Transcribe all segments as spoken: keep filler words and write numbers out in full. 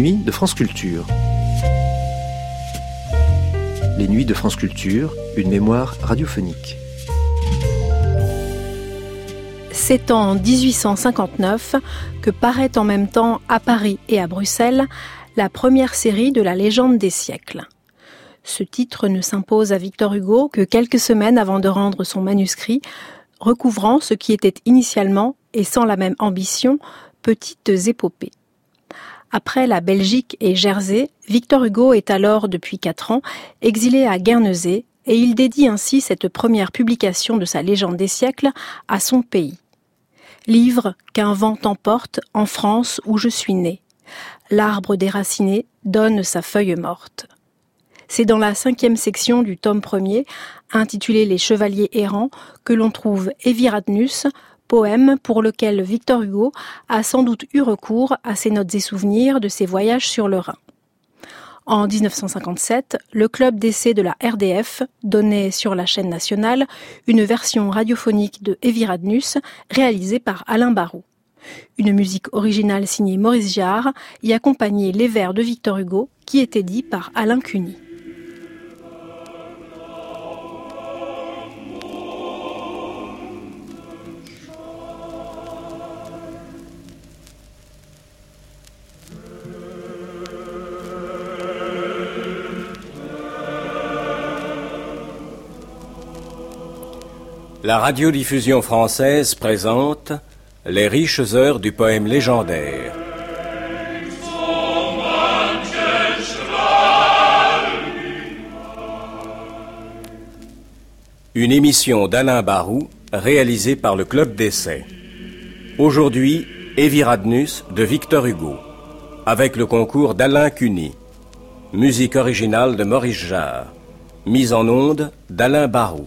nuits de France Culture. Les nuits de France Culture, une mémoire radiophonique. C'est en dix-huit cent cinquante-neuf que paraît en même temps à Paris et à Bruxelles la première série de la légende des siècles. Ce titre ne s'impose à Victor Hugo que quelques semaines avant de rendre son manuscrit, recouvrant ce qui était initialement, et sans la même ambition, petites épopées. Après la Belgique et Jersey, Victor Hugo est alors, depuis quatre ans, exilé à Guernesey, et il dédie ainsi cette première publication de sa légende des siècles à son pays. Livre qu'un vent emporte en France où je suis né. L'arbre déraciné donne sa feuille morte. C'est dans la cinquième section du tome premier, intitulé Les Chevaliers errants, que l'on trouve Eviradnus, poème pour lequel Victor Hugo a sans doute eu recours à ses notes et souvenirs de ses voyages sur le Rhin. En dix-neuf cent cinquante-sept, le club d'essai de la R D F donnait sur la chaîne nationale une version radiophonique de Eviradnus réalisée par Alain Barroux. Une musique originale signée Maurice Jarre y accompagnait les vers de Victor Hugo qui étaient dits par Alain Cuny. La radiodiffusion française présente les riches heures du poème légendaire. Une émission d'Alain Barroux réalisée par le Club d'essai. Aujourd'hui, Eviradnus de Victor Hugo, avec le concours d'Alain Cuny. Musique originale de Maurice Jarre. Mise en onde d'Alain Barroux.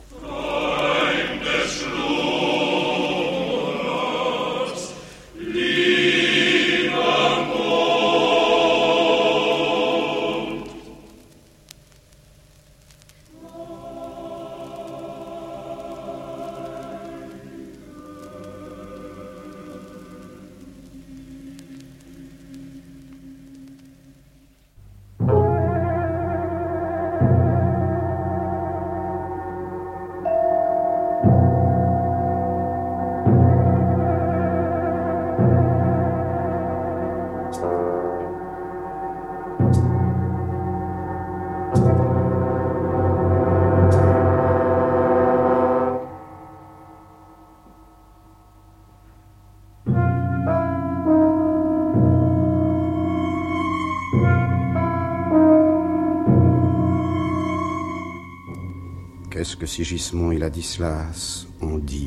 Qu'est-ce que Sigismond et Ladislas ont dit?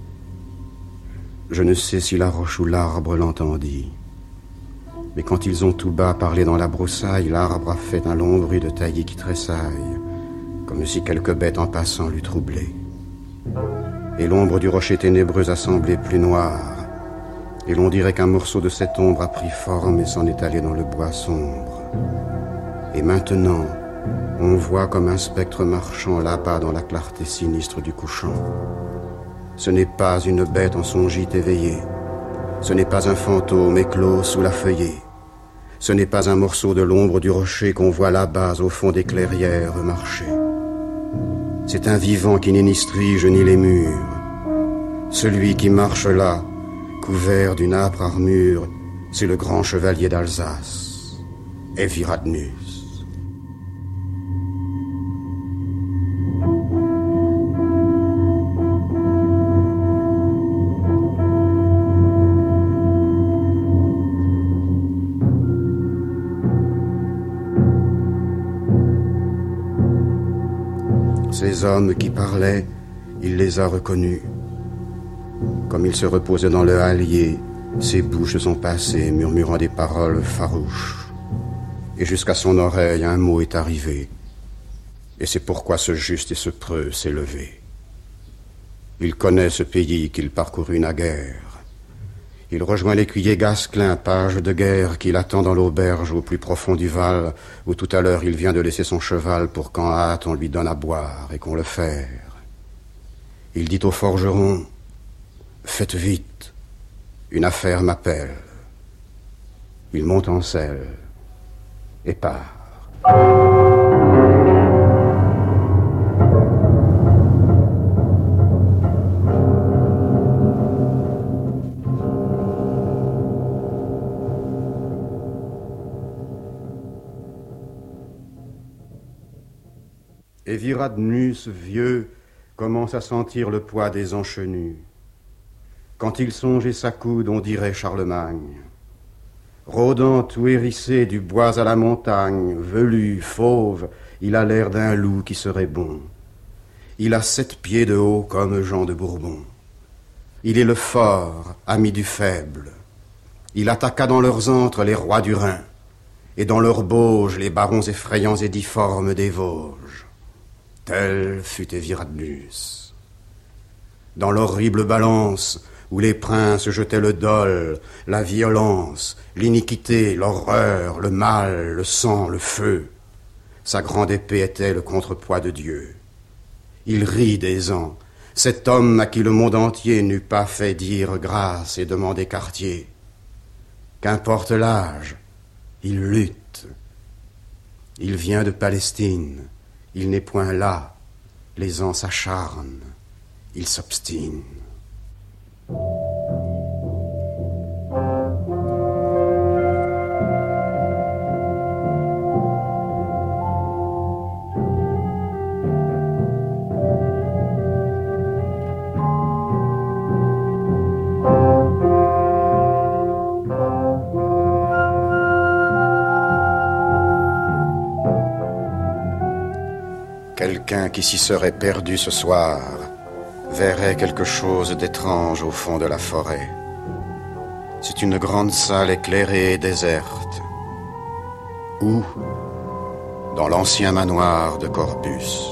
Je ne sais si la roche ou l'arbre l'entendit. Mais quand ils ont tout bas parlé dans la broussaille, l'arbre a fait un long bruit de taillis qui tressaille, comme si quelque bête en passant l'eût troublé. Et l'ombre du rocher ténébreux a semblé plus noire, et l'on dirait qu'un morceau de cette ombre a pris forme et s'en est allé dans le bois sombre. Et maintenant, on voit comme un spectre marchant là-bas dans la clarté sinistre du couchant. Ce n'est pas une bête en son gîte éveillé. Ce n'est pas un fantôme éclos sous la feuillée. Ce n'est pas un morceau de l'ombre du rocher qu'on voit là-bas au fond des clairières marcher. C'est un vivant qui n'est ni strige ni les murs. Celui qui marche là, couvert d'une âpre armure, c'est le grand chevalier d'Alsace, Eviradnus. Ces hommes qui parlaient, il les a reconnus. Comme il se reposait dans le hallier, ses bouches sont passées, murmurant des paroles farouches. Et jusqu'à son oreille, un mot est arrivé. Et c'est pourquoi ce juste et ce preux s'est levé. Il connaît ce pays qu'il parcourut naguère. Il rejoint l'écuyer Gasclin, page de guerre, qui l'attend dans l'auberge au plus profond du Val, où tout à l'heure il vient de laisser son cheval pour qu'en hâte on lui donne à boire et qu'on le ferre. Il dit au forgeron, « Faites vite, une affaire m'appelle. » Il monte en selle, et part. Et Viradnus, vieux, commence à sentir le poids des enchenus. Quand il songe et s'accoude, on dirait Charlemagne. Rôdant tout hérissé du bois à la montagne, velu, fauve, il a l'air d'un loup qui serait bon. Il a sept pieds de haut comme Jean de Bourbon. Il est le fort, ami du faible. Il attaqua dans leurs antres les rois du Rhin, et dans leurs bauges les barons effrayants et difformes des Vosges. Tel fut Viradnus. Dans l'horrible balance où les princes jetaient le dol, la violence, l'iniquité, l'horreur, le mal, le sang, le feu, sa grande épée était le contrepoids de Dieu. Il rit des ans, cet homme à qui le monde entier n'eût pas fait dire grâce et demander quartier. Qu'importe l'âge, il lutte. Il vient de Palestine. Il n'est point là, les ans s'acharnent, il s'obstine. Quelqu'un qui s'y serait perdu ce soir verrait quelque chose d'étrange au fond de la forêt. C'est une grande salle éclairée et déserte. Où? Dans l'ancien manoir de Corbus.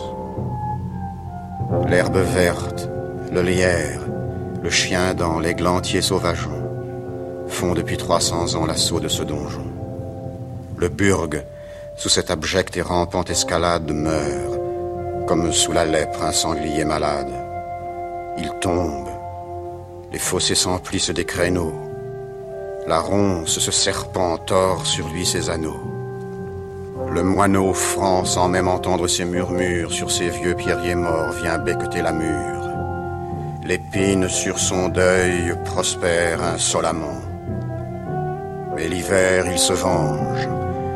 L'herbe verte, le lierre, le chien dans l'églantier sauvageon font depuis trois cents ans l'assaut de ce donjon. Le burg, sous cette abjecte et rampante escalade, meurt, comme sous la lèpre un sanglier malade. Il tombe, les fossés s'emplissent des créneaux, la ronce, ce serpent, tord sur lui ses anneaux. Le moineau franc, sans même entendre ses murmures, sur ses vieux pierriers morts vient becqueter la mûre. L'épine sur son deuil prospère insolemment. Mais l'hiver, il se venge.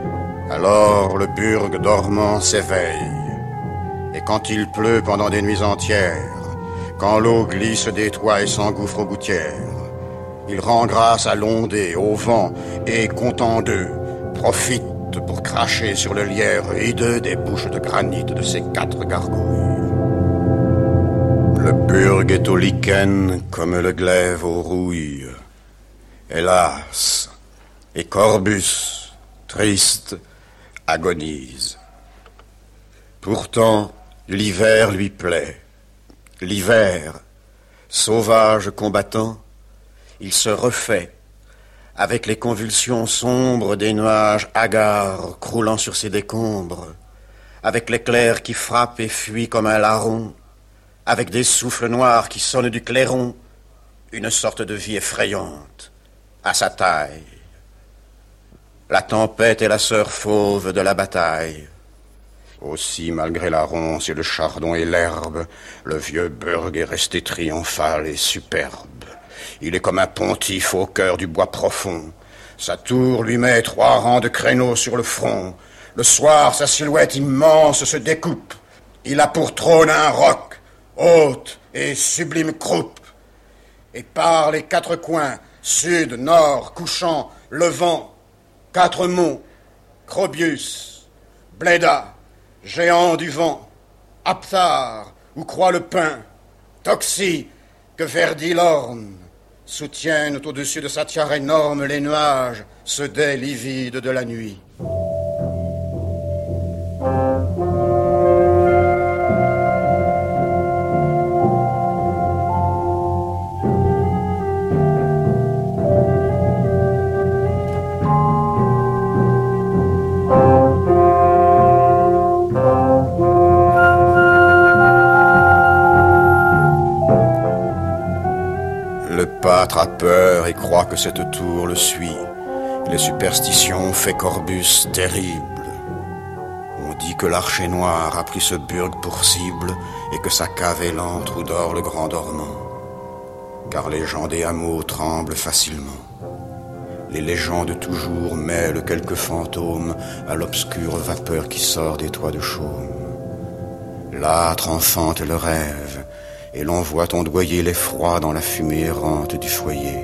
Alors le burg dormant s'éveille. Et quand il pleut pendant des nuits entières, quand l'eau glisse des toits et s'engouffre aux gouttières, il rend grâce à l'ondée, au vent, et, content d'eux, profite pour cracher sur le lierre hideux des bouches de granit de ses quatre gargouilles. Le burg est au lichen comme le glaive aux rouilles. Hélas, et Corbus, triste, agonise. Pourtant, l'hiver lui plaît. L'hiver, sauvage combattant, il se refait avec les convulsions sombres des nuages hagards croulant sur ses décombres, avec l'éclair qui frappe et fuit comme un larron, avec des souffles noirs qui sonnent du clairon, une sorte de vie effrayante à sa taille. La tempête est la sœur fauve de la bataille. Aussi, malgré la ronce et le chardon et l'herbe, le vieux burg est resté triomphal et superbe. Il est comme un pontife au cœur du bois profond. Sa tour lui met trois rangs de créneaux sur le front. Le soir, sa silhouette immense se découpe. Il a pour trône un roc, haute et sublime croupe. Et par les quatre coins, sud, nord, couchant, levant, quatre monts, Crobius, Bléda, géant du vent, Aptar, où croît le pin, Toxie, que verdit l'orne, soutiennent au-dessus de sa tiare énorme les nuages, ce dais livide de la nuit. Le pâtre a peur et croit que cette tour le suit. Les superstitions ont fait Corbus terrible. On dit que l'archer noir a pris ce burg pour cible et que sa cave est l'antre où dort le grand dormant. Car les gens des hameaux tremblent facilement. Les légendes toujours mêlent quelques fantômes à l'obscure vapeur qui sort des toits de chaume. L'âtre enfante le rêve, et l'on voit ondoyer l'effroi dans la fumée errante du foyer.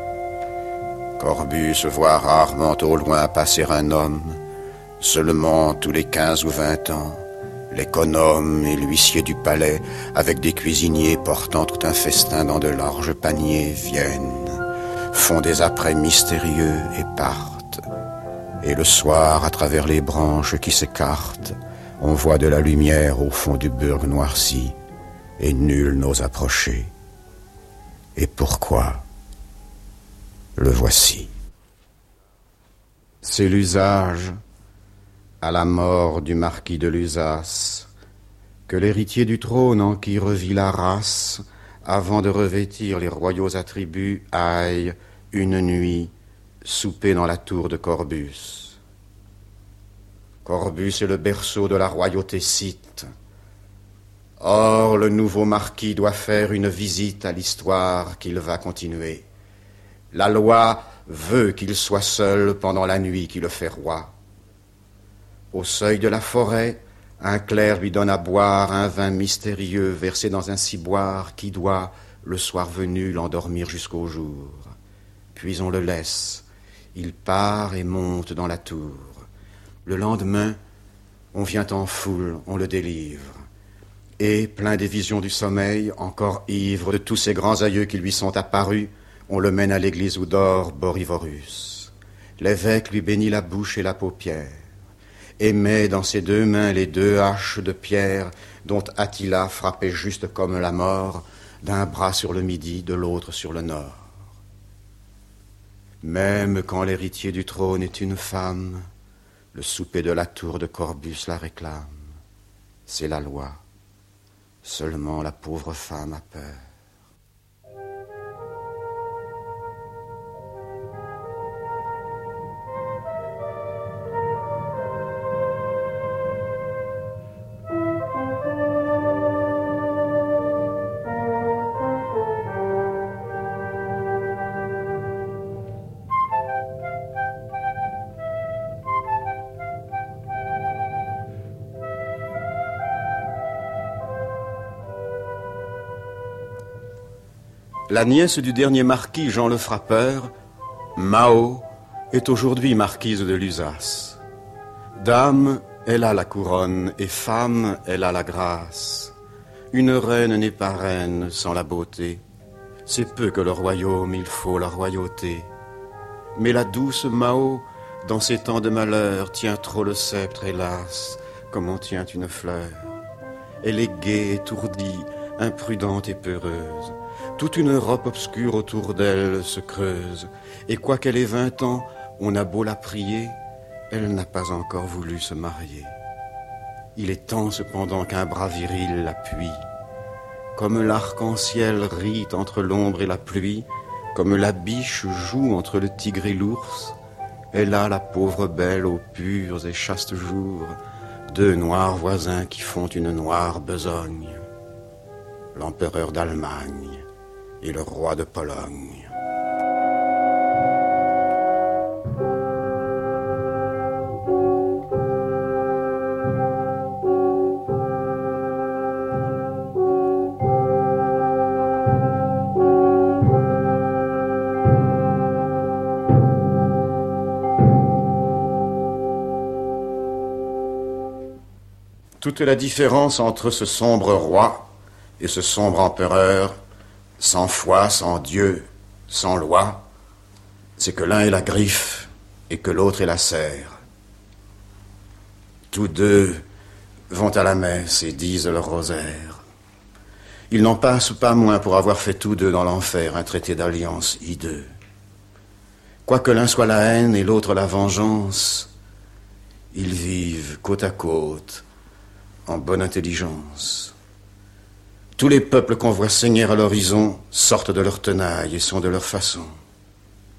Corbus voit rarement au loin passer un homme, seulement tous les quinze ou vingt ans, l'économe et l'huissier du palais, avec des cuisiniers portant tout un festin dans de larges paniers, viennent, font des apprêts mystérieux et partent. Et le soir, à travers les branches qui s'écartent, on voit de la lumière au fond du burg noirci, et nul n'ose approcher. Et pourquoi? Le voici. C'est l'usage, à la mort du marquis de Lusace, que l'héritier du trône en qui revit la race, avant de revêtir les royaux attributs, aille, une nuit, souper dans la tour de Corbus. Corbus est le berceau de la royauté scythe. Or, le nouveau marquis doit faire une visite à l'histoire qu'il va continuer. La loi veut qu'il soit seul pendant la nuit qui le fait roi. Au seuil de la forêt, un clerc lui donne à boire un vin mystérieux versé dans un ciboire qui doit, le soir venu, l'endormir jusqu'au jour. Puis on le laisse. Il part et monte dans la tour. Le lendemain, on vient en foule, on le délivre. Et, plein des visions du sommeil, encore ivre de tous ces grands aïeux qui lui sont apparus, on le mène à l'église où dort Borivorus. L'évêque lui bénit la bouche et la paupière, et met dans ses deux mains les deux haches de pierre dont Attila frappait juste comme la mort, d'un bras sur le midi, de l'autre sur le nord. Même quand l'héritier du trône est une femme, le souper de la tour de Corbus la réclame. C'est la loi. Seulement la pauvre femme a peur. La nièce du dernier marquis, Jean le Frappeur, Mao, est aujourd'hui marquise de Lusace. Dame, elle a la couronne, et femme, elle a la grâce. Une reine n'est pas reine sans la beauté. C'est peu que le royaume, il faut la royauté. Mais la douce Mao, dans ces temps de malheur, tient trop le sceptre, hélas, comme on tient une fleur. Elle est gaie, étourdie, imprudente et peureuse. Toute une Europe obscure autour d'elle se creuse, et quoiqu'elle ait vingt ans, on a beau la prier, elle n'a pas encore voulu se marier. Il est temps cependant qu'un bras viril l'appuie. Comme l'arc-en-ciel rit entre l'ombre et la pluie, comme la biche joue entre le tigre et l'ours, elle a, la pauvre belle, aux purs et chastes jours, deux noirs voisins qui font une noire besogne. L'empereur d'Allemagne et le roi de Pologne. Toute la différence entre ce sombre roi et ce sombre empereur, sans foi, sans Dieu, sans loi, c'est que l'un est la griffe et que l'autre est la serre. Tous deux vont à la messe et disent leur rosaire. Ils n'en passent pas moins pour avoir fait tous deux dans l'enfer un traité d'alliance hideux. Quoique l'un soit la haine et l'autre la vengeance, ils vivent côte à côte en bonne intelligence. Tous les peuples qu'on voit saigner à l'horizon sortent de leur tenaille et sont de leur façon.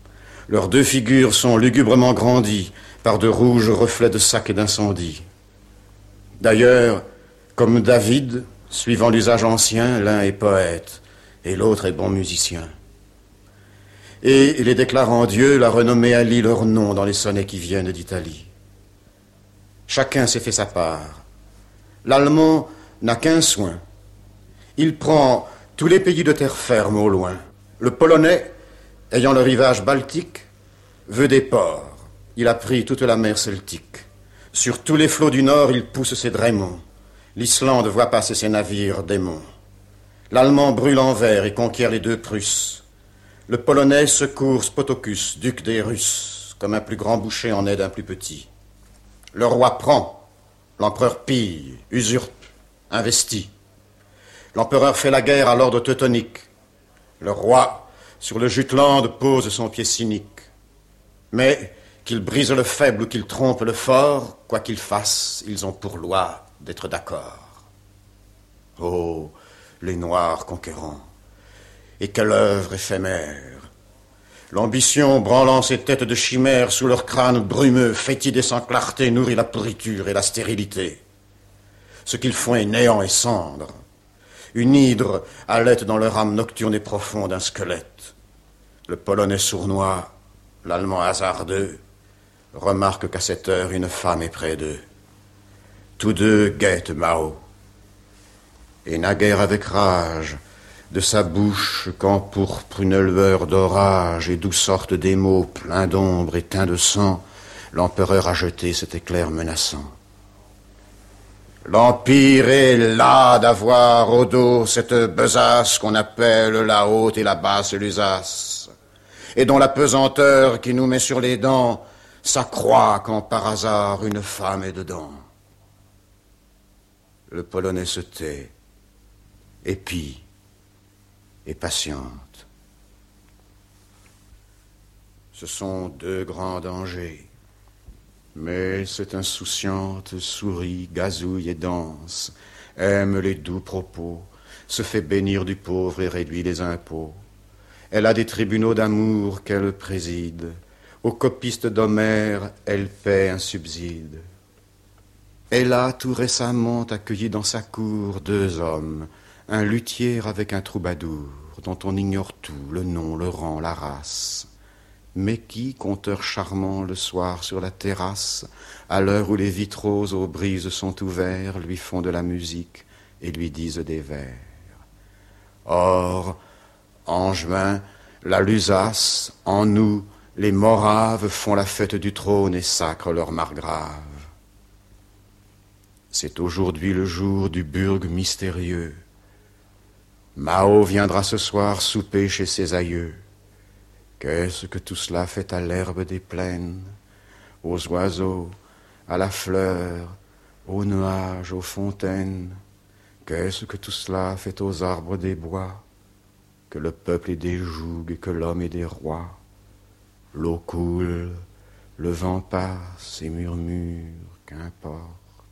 Leurs deux figures sont lugubrement grandies par de rouges reflets de sacs et d'incendie. D'ailleurs, comme David, suivant l'usage ancien, l'un est poète et l'autre est bon musicien. Et, les déclarant Dieu, la renommée allie leurs noms dans les sonnets qui viennent d'Italie. Chacun s'est fait sa part. L'Allemand n'a qu'un soin. Il prend tous les pays de terre ferme au loin. Le Polonais, ayant le rivage baltique, veut des ports. Il a pris toute la mer celtique. Sur tous les flots du nord, il pousse ses drémons. L'Islande voit passer ses navires démons. L'Allemand brûle Anvers et conquiert les deux Prusses. Le Polonais secourt Spotocus, duc des Russes, comme un plus grand boucher en aide un plus petit. Le roi prend, l'empereur pille, usurpe, investit. L'empereur fait la guerre à l'ordre teutonique. Le roi, sur le Jutland, pose son pied cynique. Mais qu'il brise le faible ou qu'il trompe le fort, quoi qu'ils fassent, ils ont pour loi d'être d'accord. Oh, les Noirs conquérants, et quelle œuvre éphémère! L'ambition, branlant ses têtes de chimères sous leurs crânes brumeux, fétide et sans clarté, nourrit la pourriture et la stérilité. Ce qu'ils font est néant et cendre. Une hydre halète dans leur âme nocturne et profonde un squelette. Le Polonais sournois, l'Allemand hasardeux, remarque qu'à cette heure, une femme est près d'eux. Tous deux guettent Mao. Et naguère avec rage, de sa bouche qu'empourpre une lueur d'orage et d'où sortent des mots pleins d'ombre et teints de sang, l'empereur a jeté cet éclair menaçant. L'Empire est las d'avoir au dos cette besace qu'on appelle la haute et la basse Lusace, et dont la pesanteur qui nous met sur les dents s'accroît quand par hasard une femme est dedans. Le Polonais se tait, épie et patiente. Ce sont deux grands dangers. Mais cette insouciante sourit, gazouille et danse, aime les doux propos, se fait bénir du pauvre et réduit les impôts. Elle a des tribunaux d'amour qu'elle préside, aux copistes d'Homère, elle paie un subside. Elle a tout récemment accueilli dans sa cour deux hommes, un luthier avec un troubadour, dont on ignore tout, le nom, le rang, la race. Mais qui, conteur charmant le soir sur la terrasse, à l'heure où les vitraux aux brises sont ouverts, lui font de la musique et lui disent des vers. Or, en juin, la Lusace, en nous, les Moraves font la fête du trône et sacrent leur margrave. C'est aujourd'hui le jour du burg mystérieux. Mao viendra ce soir souper chez ses aïeux. Qu'est-ce que tout cela fait à l'herbe des plaines, aux oiseaux, à la fleur, aux nuages, aux fontaines? Qu'est-ce que tout cela fait aux arbres des bois? Que le peuple ait des jougs et que l'homme ait des rois. L'eau coule, le vent passe et murmure, qu'importe.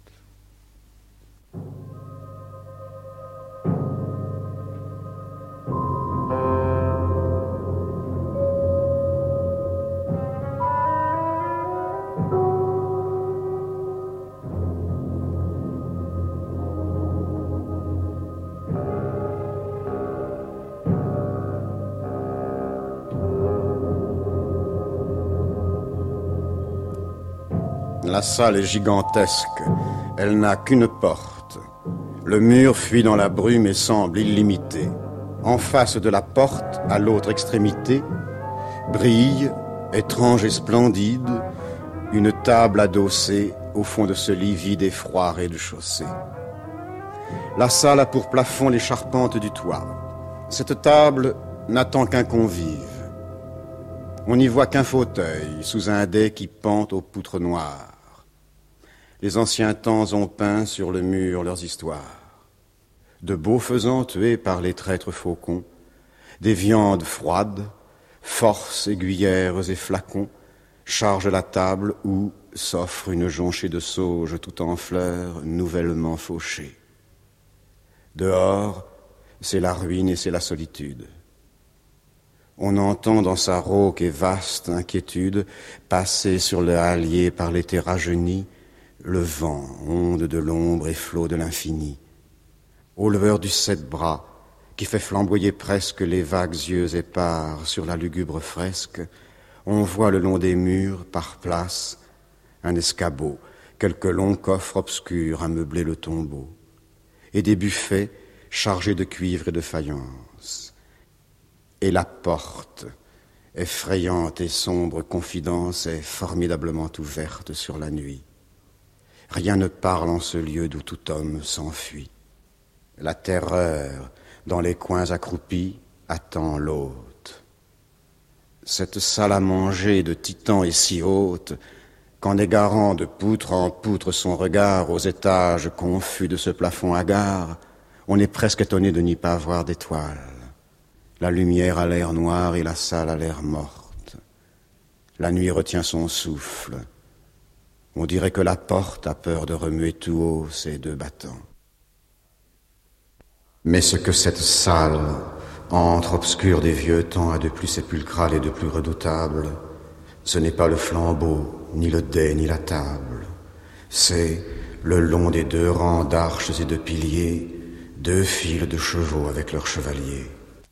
La salle est gigantesque, elle n'a qu'une porte. Le mur fuit dans la brume et semble illimité. En face de la porte, à l'autre extrémité, brille, étrange et splendide, une table adossée au fond de ce lit vide et froid rez-de-chaussée. La salle a pour plafond les charpentes du toit. Cette table n'attend qu'un convive. On n'y voit qu'un fauteuil sous un dais qui pend aux poutres noires. Les anciens temps ont peint sur le mur leurs histoires. De beaux faisans tués par les traîtres faucons, des viandes froides, forces aiguillères et flacons, chargent la table où s'offre une jonchée de sauge tout en fleurs, nouvellement fauchée. Dehors, c'est la ruine et c'est la solitude. On entend dans sa rauque et vaste inquiétude passer sur le hallier par l'été rajeuni le vent, onde de l'ombre et flot de l'infini. Au leveur du sept bras, qui fait flamboyer presque les vagues yeux épars sur la lugubre fresque, on voit le long des murs, par place, un escabeau, quelques longs coffres obscurs à meubler le tombeau, et des buffets chargés de cuivre et de faïence. Et la porte, effrayante et sombre confidence, est formidablement ouverte sur la nuit. Rien ne parle en ce lieu d'où tout homme s'enfuit. La terreur, dans les coins accroupis, attend l'hôte. Cette salle à manger de titan est si haute qu'en égarant de poutre en poutre son regard aux étages confus de ce plafond hagard, on est presque étonné de n'y pas voir d'étoiles. La lumière a l'air noire et la salle a l'air morte. La nuit retient son souffle. On dirait que la porte a peur de remuer tout haut ses deux battants. Mais ce que cette salle, entre obscure des vieux temps, a de plus sépulcral et de plus redoutable, ce n'est pas le flambeau, ni le dais, ni la table. C'est, le long des deux rangs d'arches et de piliers, deux files de chevaux avec leurs chevaliers.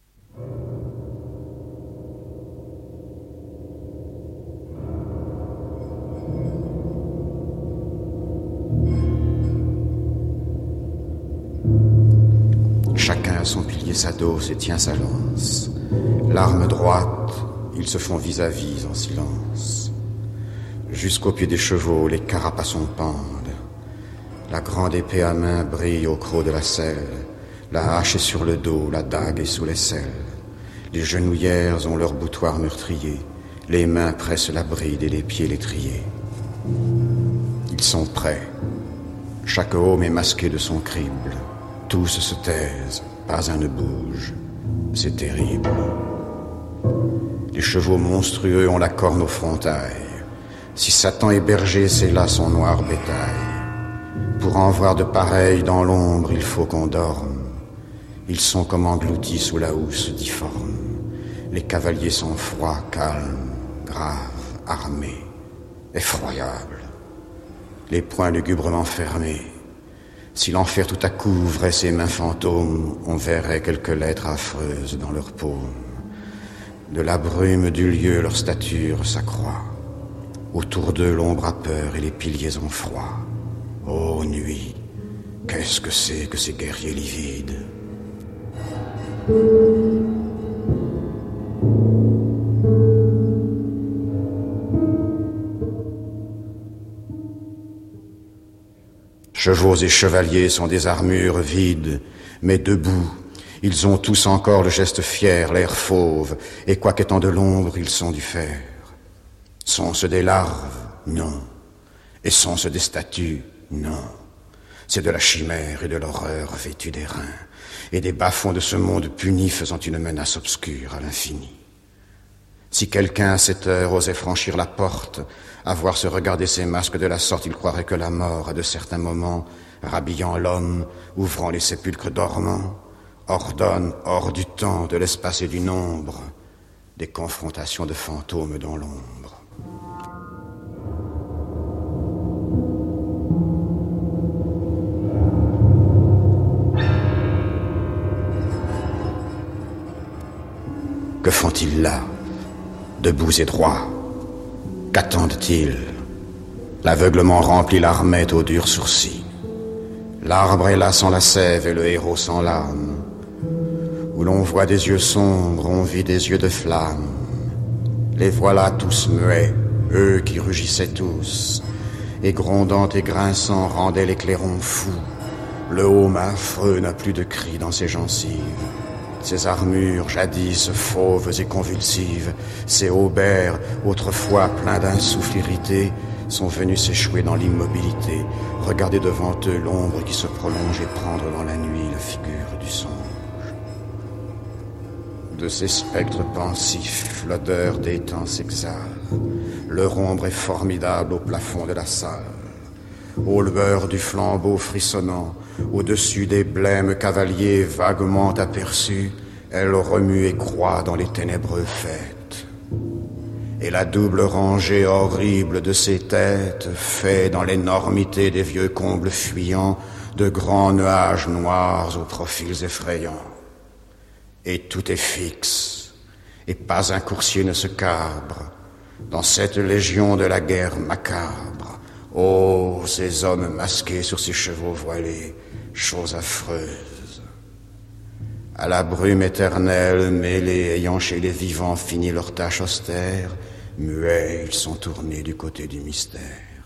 Chacun a son pilier s'adosse et tient sa lance. L'arme droite, ils se font vis-à-vis en silence. Jusqu'au pied des chevaux, les carapaçons pendent. La grande épée à main brille au creux de la selle. La hache est sur le dos, la dague est sous l'aisselle. Les genouillères ont leur boutoir meurtrier. Les mains pressent la bride et les pieds l'étrier. Ils sont prêts. Chaque homme est masqué de son crible. Tous se taisent, pas un ne bouge. C'est terrible. Les chevaux monstrueux ont la corne aux frontailles. Si Satan est berger, c'est là son noir bétail. Pour en voir de pareils dans l'ombre, il faut qu'on dorme. Ils sont comme engloutis sous la housse difforme. Les cavaliers sont froids, calmes, graves, armés, effroyables. Les poings lugubrement fermés. Si l'enfer tout à coup ouvrait ses mains fantômes, on verrait quelques lettres affreuses dans leurs paumes. De la brume du lieu, leur stature s'accroît. Autour d'eux, l'ombre a peur et les piliers ont froid. Ô nuit, qu'est-ce que c'est que ces guerriers livides? Chevaux et chevaliers sont des armures vides, mais debout, ils ont tous encore le geste fier, l'air fauve, et quoiqu'étant de l'ombre, ils sont du fer. Sont-ce des larves? Non. Et sont-ce des statues? Non. C'est de la chimère et de l'horreur vêtue des reins, et des bas-fonds de ce monde puni faisant une menace obscure à l'infini. Si quelqu'un à cette heure osait franchir la porte, à voir se regarder ces masques de la sorte, il croirait que la mort, à de certains moments, rhabillant l'homme, ouvrant les sépulcres dormants, ordonne, hors du temps, de l'espace et du nombre, des confrontations de fantômes dans l'ombre. Que font-ils là, debout et droits? Qu'attendent-ils? L'aveuglement remplit l'armette aux durs sourcils. L'arbre est là sans la sève et le héros sans l'âme. Où l'on voit des yeux sombres, on vit des yeux de flamme. Les voilà tous muets, eux qui rugissaient tous, et grondant et grinçant rendaient les clairons fous. Le haume affreux n'a plus de cris dans ses gencives. Ces armures, jadis fauves et convulsives, ces haubers, autrefois pleins d'un souffle irrité, sont venus s'échouer dans l'immobilité, regarder devant eux l'ombre qui se prolonge et prendre dans la nuit la figure du songe. De ces spectres pensifs, l'odeur des temps s'exhale. Leur ombre est formidable au plafond de la salle. Au lueur du flambeau frissonnant, au-dessus des blêmes cavaliers vaguement aperçus, elle remue et croît dans les ténébreux faîtes. Et la double rangée horrible de ses têtes fait dans l'énormité des vieux combles fuyants de grands nuages noirs aux profils effrayants. Et tout est fixe, et pas un coursier ne se cabre dans cette légion de la guerre macabre. Oh, ces hommes masqués sur ces chevaux voilés, chose affreuse. À la brume éternelle, mêlés, ayant chez les vivants fini leur tâche austère, muets, ils sont tournés du côté du mystère.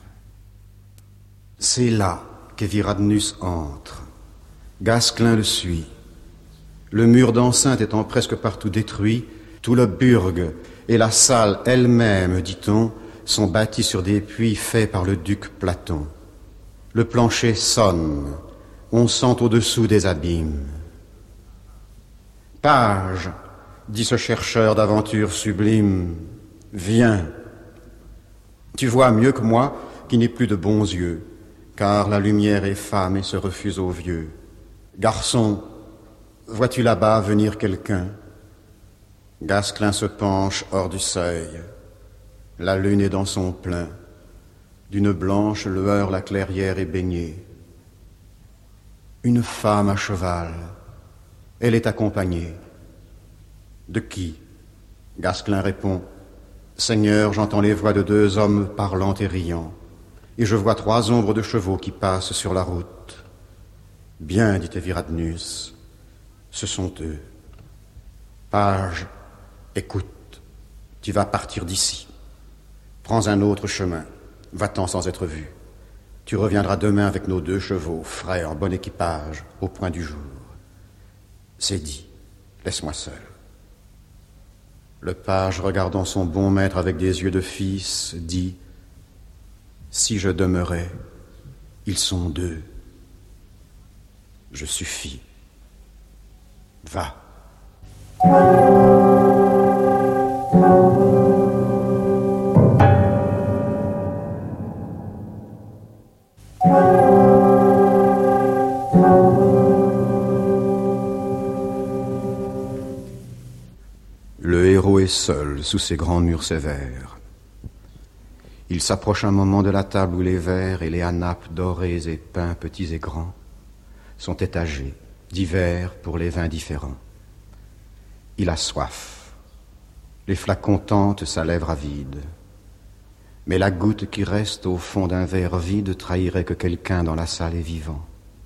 C'est là qu'Eviradnus entre. Gasclin le suit. Le mur d'enceinte étant presque partout détruit, tout le burg et la salle elle-même, dit-on, sont bâtis sur des puits faits par le duc Platon. Le plancher sonne, on sent au-dessous des abîmes. Page, dit ce chercheur d'aventures sublimes, viens. Tu vois mieux que moi qui n'ai plus de bons yeux, car la lumière est femme et se refuse aux vieux. Garçon, vois-tu là-bas venir quelqu'un? Gasclin se penche hors du seuil. La lune est dans son plein. D'une blanche lueur la clairière est baignée. Une femme à cheval. Elle est accompagnée. De qui? Gasclin répond. Seigneur, j'entends les voix de deux hommes parlant et riant, et je vois trois ombres de chevaux qui passent sur la route. Bien, dit Eviradnus, ce sont eux. Page, écoute, tu vas partir d'ici. Prends un autre chemin, va-t'en sans être vu. Tu reviendras demain avec nos deux chevaux, frais, en bon équipage, au point du jour. C'est dit, laisse-moi seul. Le page, regardant son bon maître avec des yeux de fils, dit « Si je demeurais, ils sont deux. Je suffis. Va. » Le héros est seul sous ces grands murs sévères. Il s'approche un moment de la table où les verres et les hanapes dorés et peints petits et grands sont étagés, divers pour les vins différents. Il a soif. Les flacons tentent sa lèvre avide. Mais la goutte qui reste au fond d'un verre vide trahirait que quelqu'un dans la salle est vivant.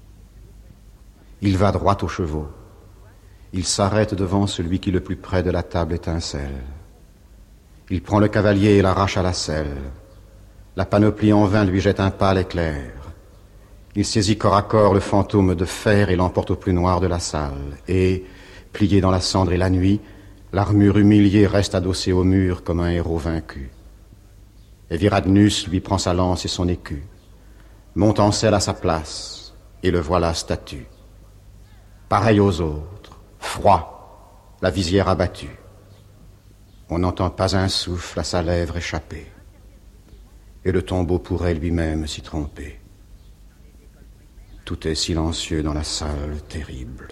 Il va droit aux chevaux. Il s'arrête devant celui qui le plus près de la table étincelle. Il prend le cavalier et l'arrache à la selle. La panoplie en vain lui jette un pâle éclair. Il saisit corps à corps le fantôme de fer et l'emporte au plus noir de la salle. Et, plié dans la cendre et la nuit, l'armure humiliée reste adossée au mur comme un héros vaincu. Eviradnus lui prend sa lance et son écu, monte en selle à sa place, et le voilà statue. Pareil aux autres, froid, la visière abattue. On n'entend pas un souffle à sa lèvre échappée, et le tombeau pourrait lui-même s'y tromper. Tout est silencieux dans la salle terrible.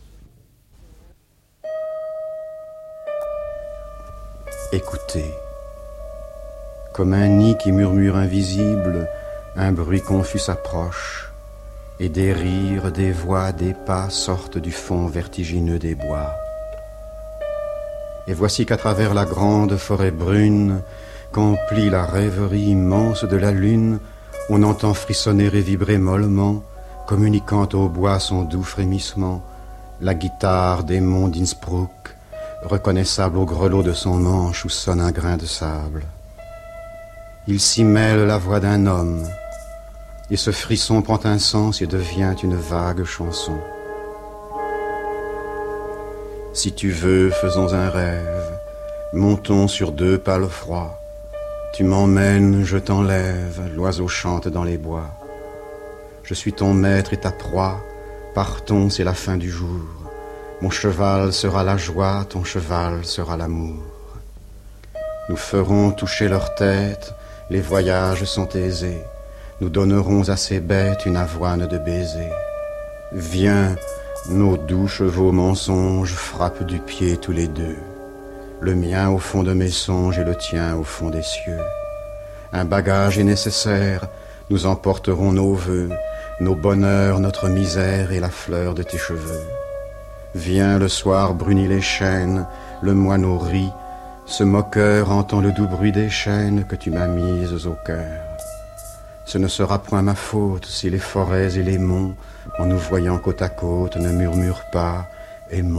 Écoutez, comme un nid qui murmure invisible, un bruit confus s'approche, et des rires, des voix, des pas sortent du fond vertigineux des bois. Et voici qu'à travers la grande forêt brune, qu'emplit la rêverie immense de la lune, on entend frissonner et vibrer mollement, communiquant au bois son doux frémissement, la guitare des monts d'Innsbruck, reconnaissable au grelot de son manche où sonne un grain de sable. Il s'y mêle la voix d'un homme, et ce frisson prend un sens et devient une vague chanson. Si tu veux, faisons un rêve, montons sur deux pales froids. Tu m'emmènes, je t'enlève, l'oiseau chante dans les bois. Je suis ton maître et ta proie, partons, c'est la fin du jour. Mon cheval sera la joie, ton cheval sera l'amour. Nous ferons toucher leur tête, les voyages sont aisés. Nous donnerons à ces bêtes une avoine de baisers. Viens, Nos doux chevaux mensonges frappent du pied tous les deux. Le mien au fond de mes songes et le tien au fond des cieux. Un bagage est nécessaire, nous emporterons nos vœux, nos bonheurs, notre misère et la fleur de tes cheveux. Viens, le soir brunit les chênes, le moineau rit, ce moqueur entend le doux bruit des chaînes que tu m'as mises au cœur. Ce ne sera point ma faute si les forêts et les monts, en nous voyant côte à côte, ne murmurent pas « aimons ».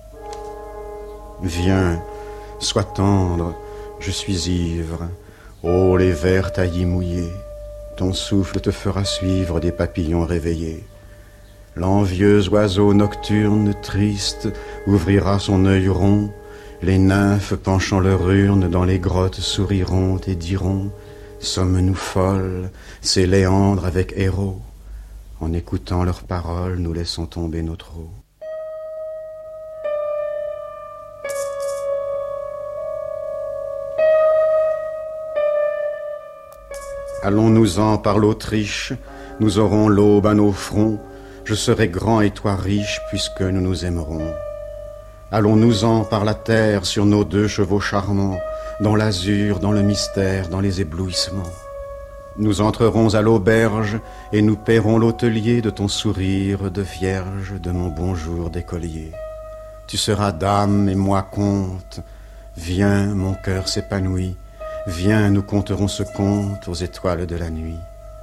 Viens, sois tendre, je suis ivre, ô les vers taillis mouillés, ton souffle te fera suivre des papillons réveillés. L'envieux oiseau nocturne, triste, ouvrira son œil rond, les nymphes penchant leur urne dans les grottes souriront et diront « sommes-nous folles, ces léandres avec héros ?» En écoutant leurs paroles, nous laissons tomber notre eau. Allons-nous-en par l'Autriche, nous aurons l'aube à nos fronts, je serai grand et toi riche puisque nous nous aimerons. Allons-nous-en par la terre sur nos deux chevaux charmants, dans l'azur, dans le mystère, dans les éblouissements. Nous entrerons à l'auberge et nous paierons l'hôtelier de ton sourire de vierge, de mon bonjour d'écolier. Tu seras dame et moi comte, viens, mon cœur s'épanouit, viens, nous conterons ce conte aux étoiles de la nuit.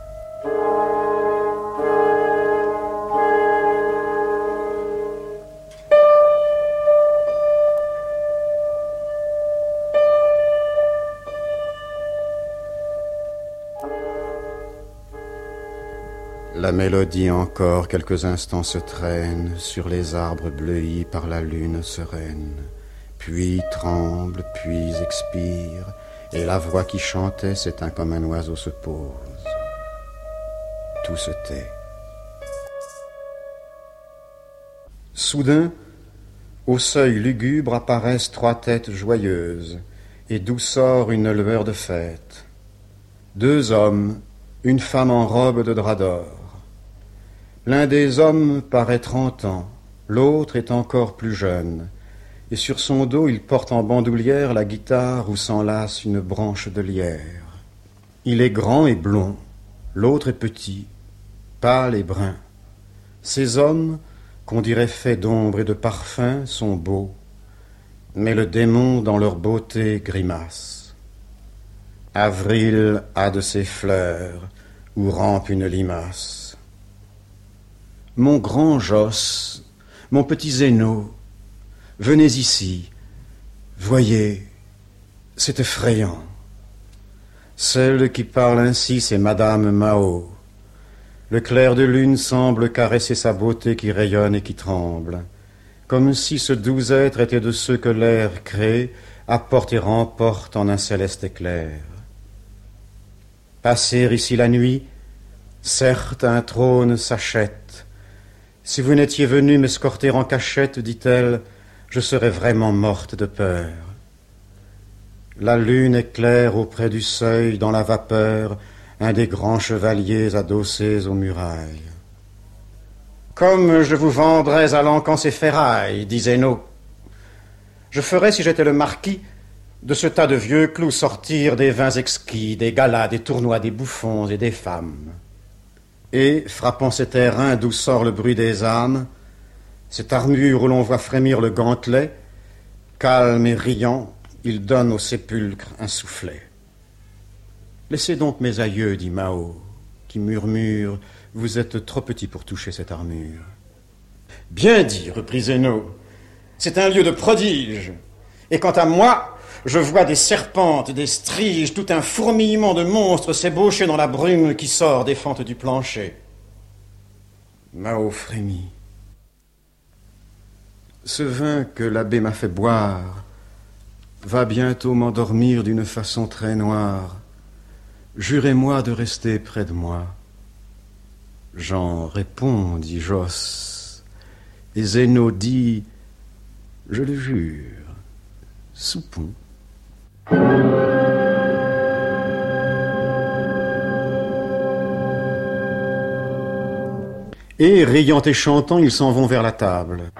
La mélodie encore quelques instants se traîne sur les arbres bleuis par la lune sereine, puis tremble, puis expire, et la voix qui chantait s'éteint comme un oiseau se pose. Tout se tait. Soudain, au seuil lugubre apparaissent trois têtes joyeuses, et d'où sort une lueur de fête. Deux hommes, une femme en robe de drap d'or. L'un des hommes paraît trente ans, l'autre est encore plus jeune, et sur son dos il porte en bandoulière la guitare où s'enlace une branche de lierre. Il est grand et blond, l'autre est petit, pâle et brun. Ces hommes, qu'on dirait faits d'ombre et de parfum, sont beaux, mais le démon dans leur beauté grimace. Avril a de ses fleurs où rampe une limace. Mon grand Josse, mon petit Zéno, venez ici, voyez, c'est effrayant. Celle qui parle ainsi, c'est Madame Mao. Le clair de lune semble caresser sa beauté qui rayonne et qui tremble, comme si ce doux être était de ceux que l'air crée, apporte et remporte en un céleste éclair. Passer ici la nuit, certes un trône s'achète. Si vous n'étiez venu m'escorter en cachette, dit-elle, je serais vraiment morte de peur. La lune éclaire auprès du seuil, dans la vapeur, un des grands chevaliers adossés aux murailles. Comme je vous vendrais à l'encan ces ferrailles, dit Zéno. Je ferais, si j'étais le marquis, de ce tas de vieux clous sortir des vins exquis, des galas, des tournois, des bouffons et des femmes. Et, frappant ces terrains d'où sort le bruit des âmes, cette armure où l'on voit frémir le gantelet, calme et riant, il donne au sépulcre un soufflet. Laissez donc mes aïeux, dit Mao, qui murmure, vous êtes trop petit pour toucher cette armure. Bien dit, reprit Zéno, c'est un lieu de prodige. Et quant à moi, je vois des serpentes, des striges, tout un fourmillement de monstres s'ébaucher dans la brume qui sort des fentes du plancher. Mao frémit. Ce vin que l'abbé m'a fait boire va bientôt m'endormir d'une façon très noire. Jurez-moi de rester près de moi. J'en réponds, dit Josse. Et Zéno dit, je le jure, soupons. Et, riant et chantant, ils s'en vont vers la table.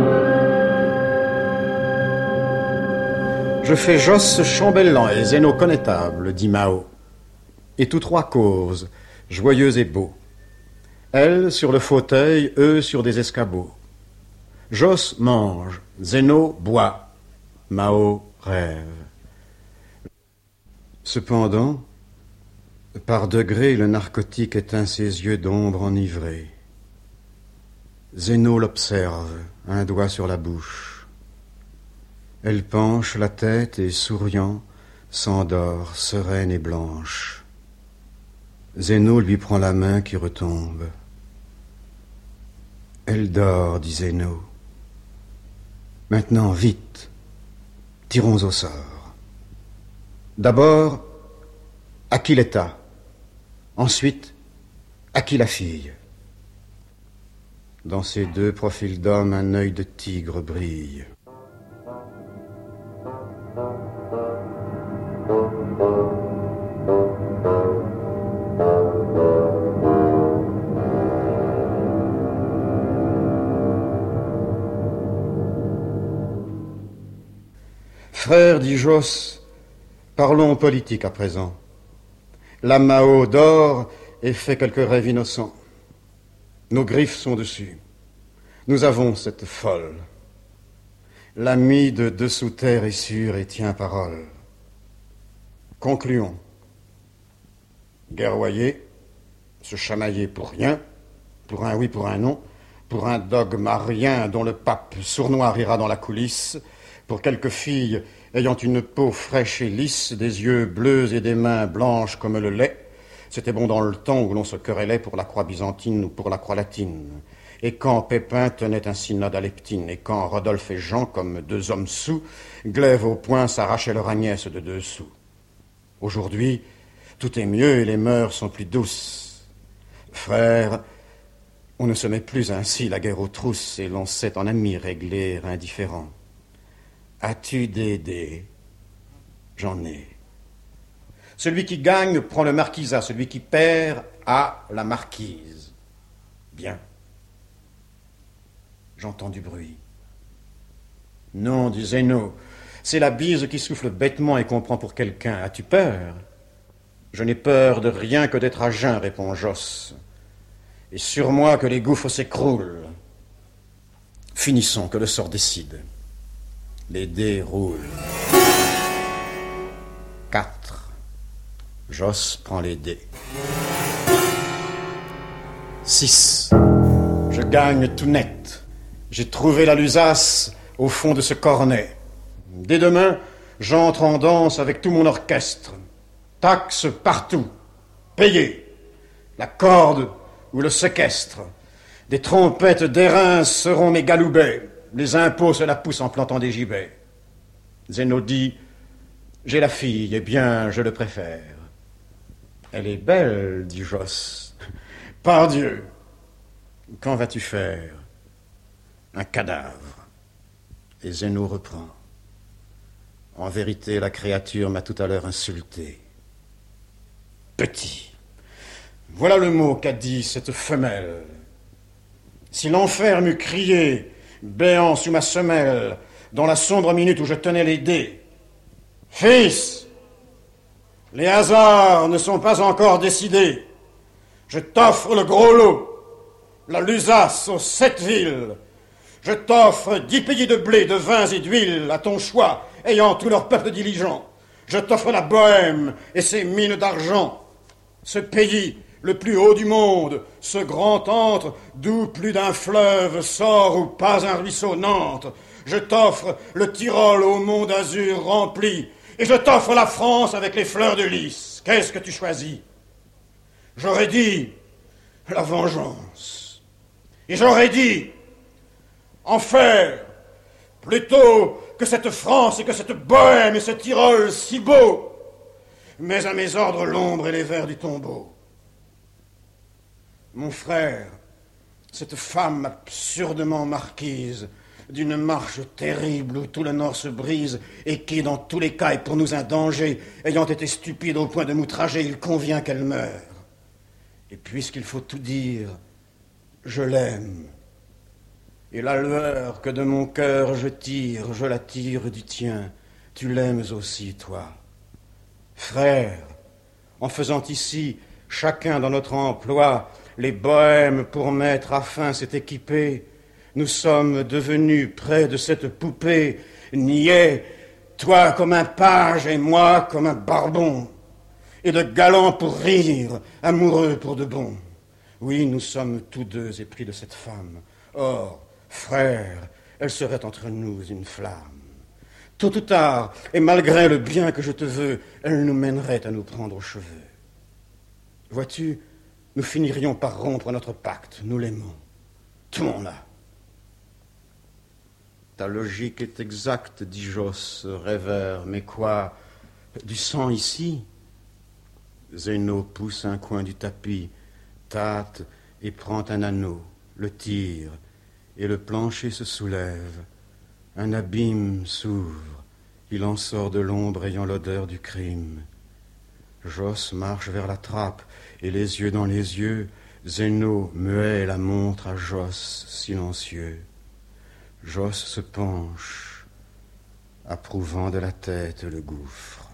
Je fais Josse chambellan et Zéno connétable, dit Mao. Et tous trois causent, joyeux et beaux. Elle sur le fauteuil, eux sur des escabeaux. Josse mange, Zéno boit, Mao rêve. Cependant, par degrés, le narcotique éteint ses yeux d'ombre enivrés. Zéno l'observe, un doigt sur la bouche. Elle penche la tête et, souriant, s'endort, sereine et blanche. Zéno lui prend la main qui retombe. Elle dort, dit Zéno. Maintenant, vite, tirons au sort. D'abord, à qui l'État? Ensuite, à qui la fille? Dans ces deux profils d'hommes, un œil de tigre brille. Frère, dit Josse, parlons politique à présent. La Mao dort et fait quelques rêves innocents. Nos griffes sont dessus. Nous avons cette folle. L'ami de dessous terre est sûr et tient parole. Concluons. Guerroyer, se chamailler pour rien, pour un oui, pour un non, pour un dogme à rien dont le pape sournois rira dans la coulisse, pour quelques filles ayant une peau fraîche et lisse, des yeux bleus et des mains blanches comme le lait. C'était bon dans le temps où l'on se querellait pour la croix byzantine ou pour la croix latine. Et quand Pépin tenait un synode à Leptine, et quand Rodolphe et Jean, comme deux hommes sous, glaive au poing, s'arrachaient leur Agnès de deux sous. Aujourd'hui, tout est mieux et les mœurs sont plus douces. Frère, on ne se met plus ainsi la guerre aux trousses, et l'on sait en ami régler indifférent. As-tu des dés? J'en ai. Celui qui gagne prend le marquisat, celui qui perd a la marquise. Bien. J'entends du bruit. Non, dit Zéno, c'est la bise qui souffle bêtement et qu'on prend pour quelqu'un. As-tu peur? Je n'ai peur de rien que d'être à jeun, répond Josse. Et sur moi que les gouffres s'écroulent. Finissons, que le sort décide. Les dés roulent. Quatre. Josse prend les dés. Six. Je gagne tout net. J'ai trouvé la lusace au fond de ce cornet. Dès demain, j'entre en danse avec tout mon orchestre. Taxes partout. Payé. La corde ou le séquestre. Des trompettes d'airain seront mes galoubets. Les impôts se la poussent en plantant des gibets. Zéno dit, j'ai la fille, et bien, je le préfère. Elle est belle, dit Josse. Pardieu, qu'en vas-tu faire? Un cadavre. Et Zéno reprend. En vérité, la créature m'a tout à l'heure insulté. Petit. Voilà le mot qu'a dit cette femelle. Si l'enfer m'eût crié, béant sous ma semelle, dans la sombre minute où je tenais les dés. Fils, les hasards ne sont pas encore décidés. Je t'offre le gros lot, la lusace aux sept villes. Je t'offre dix pays de blé, de vins et d'huile, à ton choix, ayant tout leur peuple diligent. Je t'offre la Bohème et ses mines d'argent. Ce pays, le plus haut du monde, ce grand antre, d'où plus d'un fleuve sort ou pas un ruisseau n'entre. Je t'offre le Tyrol au mont d'azur rempli, et je t'offre la France avec les fleurs de lys. Qu'est-ce que tu choisis? J'aurais dit la vengeance. Et j'aurais dit enfer, plutôt que cette France et que cette Bohème et ce Tyrol si beau. Mais à mes ordres l'ombre et les vers du tombeau. Mon frère, cette femme absurdement marquise, d'une marche terrible où tout le Nord se brise, et qui, dans tous les cas, est pour nous un danger, ayant été stupide au point de m'outrager, il convient qu'elle meure. Et puisqu'il faut tout dire, je l'aime. Et la lueur que de mon cœur je tire, je la tire du tien. Tu l'aimes aussi, toi. Frère, en faisant ici, chacun dans notre emploi, les bohèmes pour mettre à fin s'est équipé, nous sommes devenus près de cette poupée, niais, toi comme un page et moi comme un barbon, et de galant pour rire, amoureux pour de bon. Oui, nous sommes tous deux épris de cette femme. Or, frère, elle serait entre nous une flamme. Tôt ou tard, et malgré le bien que je te veux, elle nous mènerait à nous prendre aux cheveux. Vois-tu, nous finirions par rompre notre pacte, nous l'aimons. Tuons-la. Ta logique est exacte, dit Josse, rêveur, mais quoi? Du sang ici? Zéno pousse un coin du tapis, tâte et prend un anneau, le tire, et le plancher se soulève. Un abîme s'ouvre, il en sort de l'ombre ayant l'odeur du crime. Josse marche vers la trappe, et les yeux dans les yeux, Zéno, muet, la montre à Josse, silencieux. Josse se penche, approuvant de la tête le gouffre.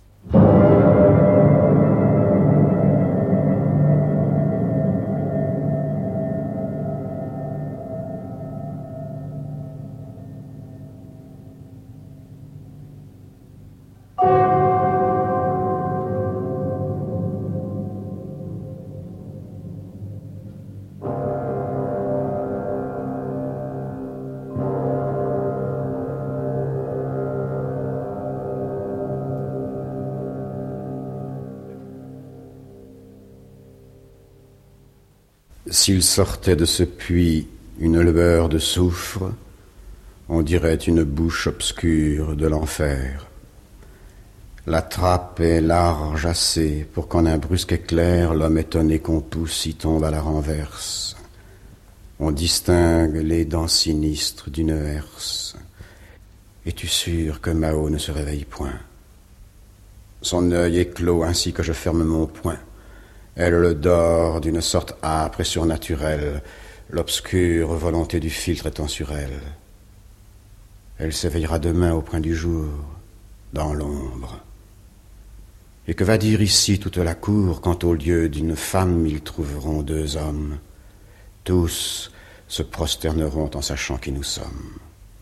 S'il sortait de ce puits une lueur de soufre, on dirait une bouche obscure de l'enfer. La trappe est large assez pour qu'en un brusque éclair, l'homme étonné qu'on pousse y tombe à la renverse. On distingue les dents sinistres d'une herse. Es-tu sûr que Mao ne se réveille point? Son œil est clos ainsi que je ferme mon poing. Elle dort d'une sorte âpre et surnaturelle, l'obscure volonté du filtre étant sur elle. Elle s'éveillera demain au point du jour, dans l'ombre. Et que va dire ici toute la cour quand au lieu d'une femme ils trouveront deux hommes? Tous se prosterneront en sachant qui nous sommes.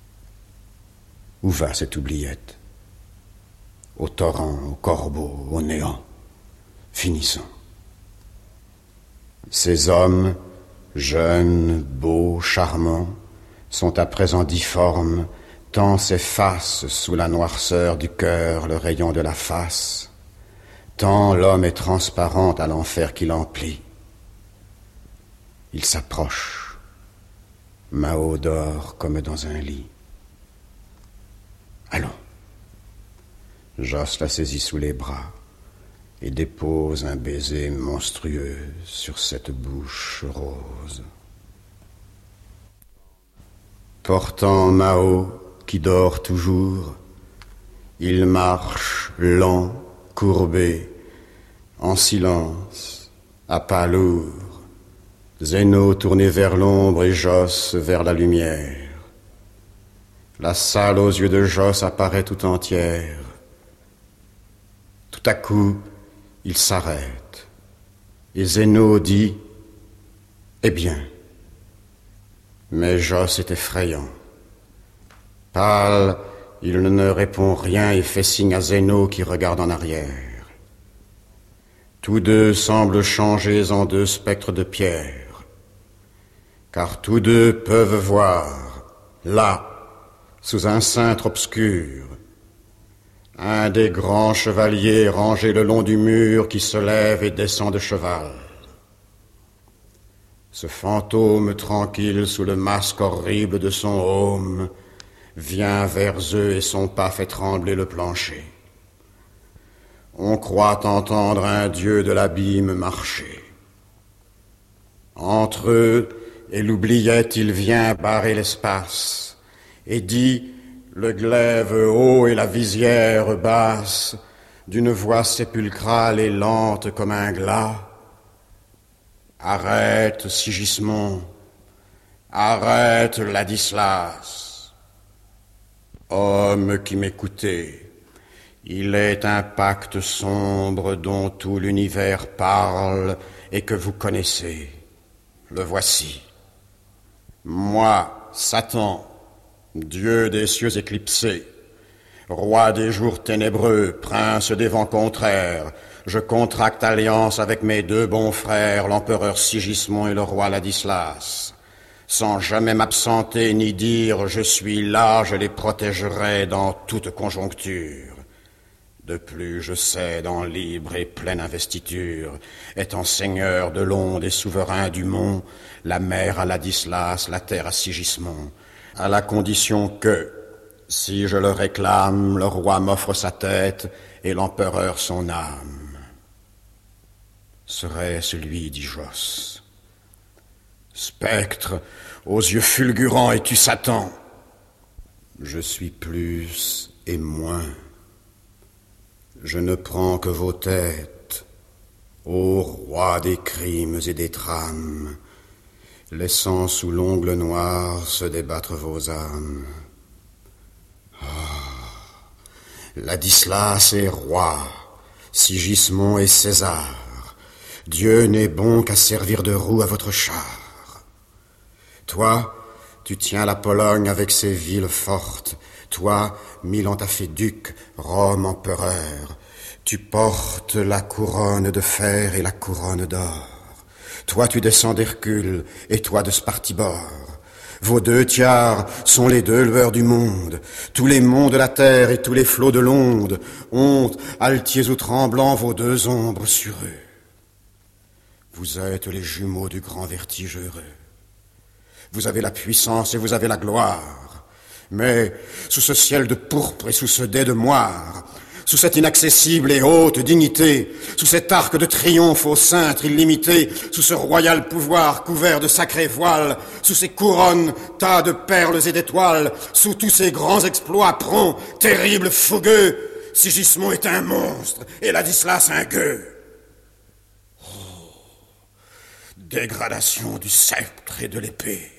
Où va cette oubliette? Au torrent, au corbeau, au néant. Finissons. Ces hommes, jeunes, beaux, charmants, sont à présent difformes, tant s'efface sous la noirceur du cœur le rayon de la face, tant l'homme est transparent à l'enfer qui l'emplit. Il s'approche. Mao dort comme dans un lit. Allons. Josse la saisit sous les bras et dépose un baiser monstrueux sur cette bouche rose. Portant Mao, qui dort toujours, il marche lent, courbé, en silence, à pas lourd, Zéno tourné vers l'ombre et Josse vers la lumière. La salle aux yeux de Josse apparaît tout entière. Tout à coup, il s'arrête, et Zéno dit « Eh bien ?» Mais Josse est effrayant. Pâle, il ne répond rien et fait signe à Zéno qui regarde en arrière. Tous deux semblent changés en deux spectres de pierre, car tous deux peuvent voir, là, sous un cintre obscur, un des grands chevaliers rangés le long du mur qui se lève et descend de cheval. Ce fantôme tranquille sous le masque horrible de son aume vient vers eux et son pas fait trembler le plancher. On croit entendre un dieu de l'abîme marcher. Entre eux et l'oubliette, il vient barrer l'espace et dit, le glaive haut et la visière basse, d'une voix sépulcrale et lente comme un glas, « Arrête, Sigismond, Arrête, Ladislas. Homme qui m'écoutez, il est un pacte sombre dont tout l'univers parle et que vous connaissez. Le voici. Moi, Satan, Dieu des cieux éclipsés, roi des jours ténébreux, prince des vents contraires, je contracte alliance avec mes deux bons frères, l'empereur Sigismond et le roi Ladislas. Sans jamais m'absenter ni dire « je suis là », je les protégerai dans toute conjoncture. De plus, je cède en libre et pleine investiture, étant seigneur de l'onde et souverain du mont, la mer à Ladislas, la terre à Sigismond, à la condition que, si je le réclame, le roi m'offre sa tête et l'empereur son âme. Serait-ce lui, dit Josse. Spectre, aux yeux fulgurants, es-tu Satan? Je suis plus et moins. Je ne prends que vos têtes, ô roi des crimes et des trames, laissant sous l'ongle noir se débattre vos âmes. Ah, Ladislas est roi, Sigismond est César. Dieu n'est bon qu'à servir de roue à votre char. Toi, tu tiens la Pologne avec ses villes fortes. Toi, Milan t'a fait duc, Rome empereur. Tu portes la couronne de fer et la couronne d'or. Toi, tu descends d'Hercule, et toi de Spartibor. Vos deux tiares sont les deux lueurs du monde. Tous les monts de la terre et tous les flots de l'onde ont, altiers ou tremblants, vos deux ombres sur eux. Vous êtes les jumeaux du grand vertige heureux. Vous avez la puissance et vous avez la gloire. Mais sous ce ciel de pourpre et sous ce dais de moire, sous cette inaccessible et haute dignité, sous cet arc de triomphe au cintre illimité, sous ce royal pouvoir couvert de sacrés voiles, sous ces couronnes, tas de perles et d'étoiles, sous tous ces grands exploits prompts, terribles, fougueux, Sigismond est un monstre et Ladislas un gueux. Oh, dégradation du sceptre et de l'épée.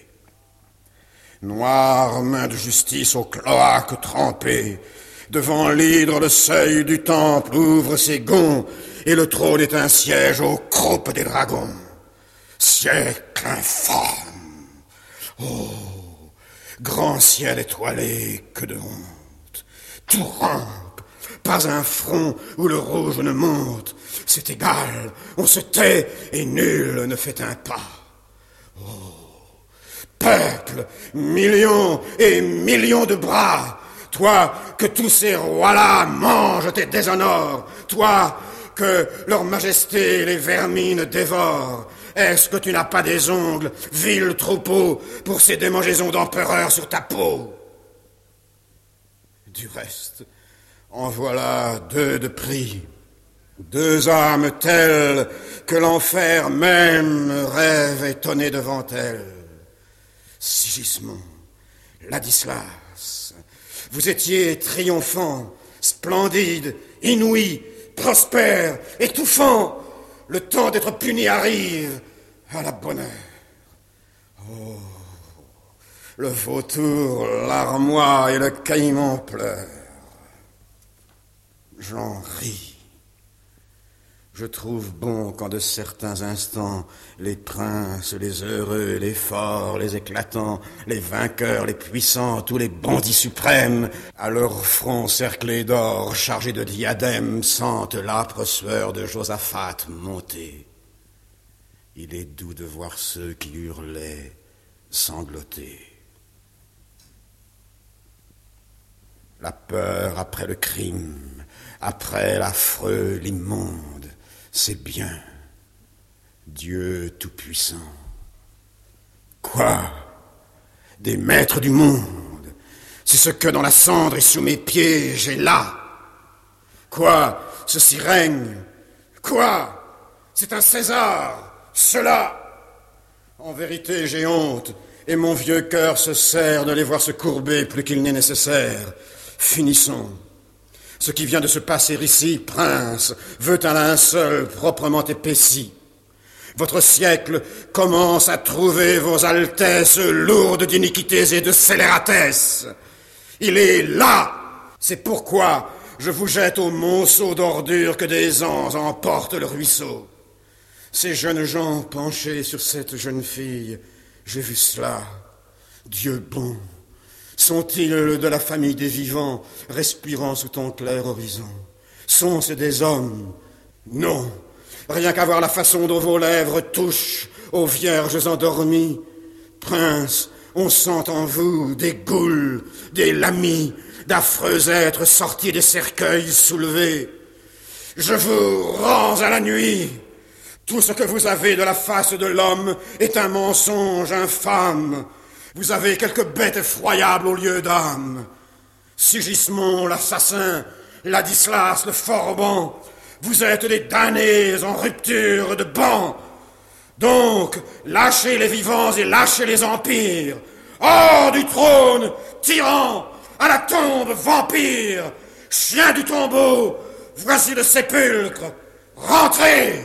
Noire main de justice au cloaque trempé, devant l'hydre le seuil du temple ouvre ses gonds, et le trône est un siège aux croupes des dragons. Siècle infâme! Oh, grand ciel étoilé, que de honte! Tout rampe, pas un front où le rouge ne monte. C'est égal, on se tait et nul ne fait un pas. Oh, peuple, millions et millions de bras, toi que tous ces rois-là mangent et déshonorent, toi que leur majesté les vermines dévorent, est-ce que tu n'as pas des ongles, vil troupeau, pour ces démangeaisons d'empereur sur ta peau? Du reste, en voilà deux de prix, deux âmes telles que l'enfer même rêve étonné devant elles. Sigismond, Ladislas, vous étiez triomphant, splendide, inouï, prospère, étouffant. Le temps d'être puni arrive à la bonne heure. Oh, le vautour, l'armoire et le caïman pleurent. J'en ris. Je trouve bon qu'en de certains instants, les princes, les heureux, les forts, les éclatants, les vainqueurs, les puissants, tous les bandits suprêmes, à leur front cerclé d'or, chargé de diadèmes, sentent l'âpre sueur de Josaphat monter. Il est doux de voir ceux qui hurlaient sangloter. La peur après le crime, après l'affreux, l'immonde, c'est bien, Dieu tout-puissant. Quoi? Des maîtres du monde, c'est ce que dans la cendre et sous mes pieds j'ai là. Quoi? Ceci règne. Quoi? C'est un César, cela. En vérité, j'ai honte, et mon vieux cœur se serre de les voir se courber plus qu'il n'est nécessaire. Finissons. Ce qui vient de se passer ici, prince, veut un linceul proprement épaissi. Votre siècle commence à trouver vos altesses lourdes d'iniquités et de scélératesse. Il est là. C'est pourquoi je vous jette au monceau d'ordures que des anges emportent le ruisseau. Ces jeunes gens penchés sur cette jeune fille, j'ai vu cela. Dieu bon, sont-ils de la famille des vivants, respirant sous ton clair horizon? Sont-ce des hommes? Non. Rien qu'à voir la façon dont vos lèvres touchent aux vierges endormies. Prince, on sent en vous des goules, des lamis, d'affreux êtres sortis des cercueils soulevés. Je vous rends à la nuit. Tout ce que vous avez de la face de l'homme est un mensonge infâme. Vous avez quelque bête effroyable au lieu d'âme. Sigismond l'assassin, Ladislas le forban, vous êtes des damnés en rupture de ban. Donc, lâchez les vivants et lâchez les empires. Hors du trône, tyran, à la tombe, vampire. Chien du tombeau, voici le sépulcre. Rentrez!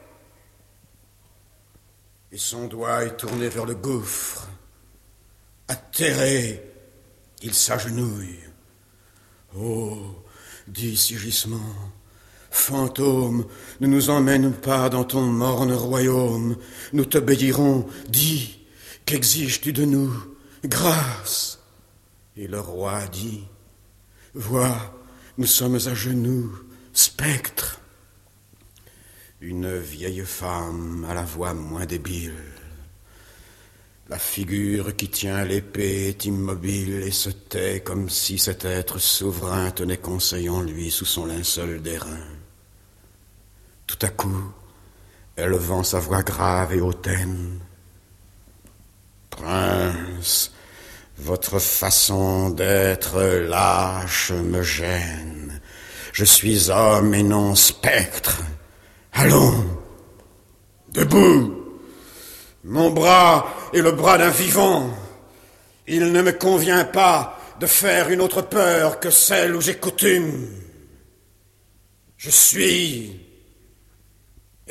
Et son doigt est tourné vers le gouffre. Atterré, il s'agenouille. Oh, dit Sigismond, fantôme, ne nous emmène pas dans ton morne royaume. Nous t'obéirons, dis, qu'exiges-tu de nous? Grâce. Et le roi dit, vois, nous sommes à genoux, spectres. Une vieille femme à la voix moins débile. La figure qui tient l'épée est immobile et se tait comme si cet être souverain tenait conseil en lui sous son linceul d'airain. Tout à coup, élevant sa voix grave et hautaine, « Prince, votre façon d'être lâche me gêne. Je suis homme et non spectre. Allons, debout. Mon bras est le bras d'un vivant. Il ne me convient pas de faire une autre peur que celle où j'ai coutume. Je suis Eviradnus. »